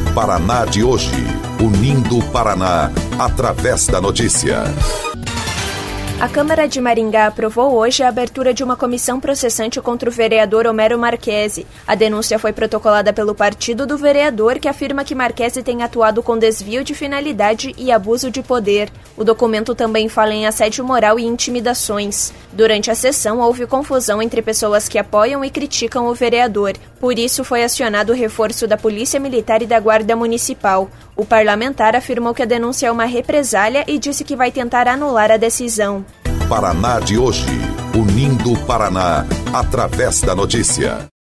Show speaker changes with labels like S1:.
S1: Paraná de hoje, unindo o Paraná através da notícia.
S2: A Câmara de Maringá aprovou hoje a abertura de uma comissão processante contra o vereador Homero Marchesi. A denúncia foi protocolada pelo partido do vereador, que afirma que Marchesi tem atuado com desvio de finalidade e abuso de poder. O documento também fala em assédio moral e intimidações. Durante a sessão, houve confusão entre pessoas que apoiam e criticam o vereador. Por isso, foi acionado o reforço da Polícia Militar e da Guarda Municipal. O parlamentar afirmou que a denúncia é uma represália e disse que vai tentar anular a decisão.
S1: Paraná de hoje, unindo o Paraná através da notícia.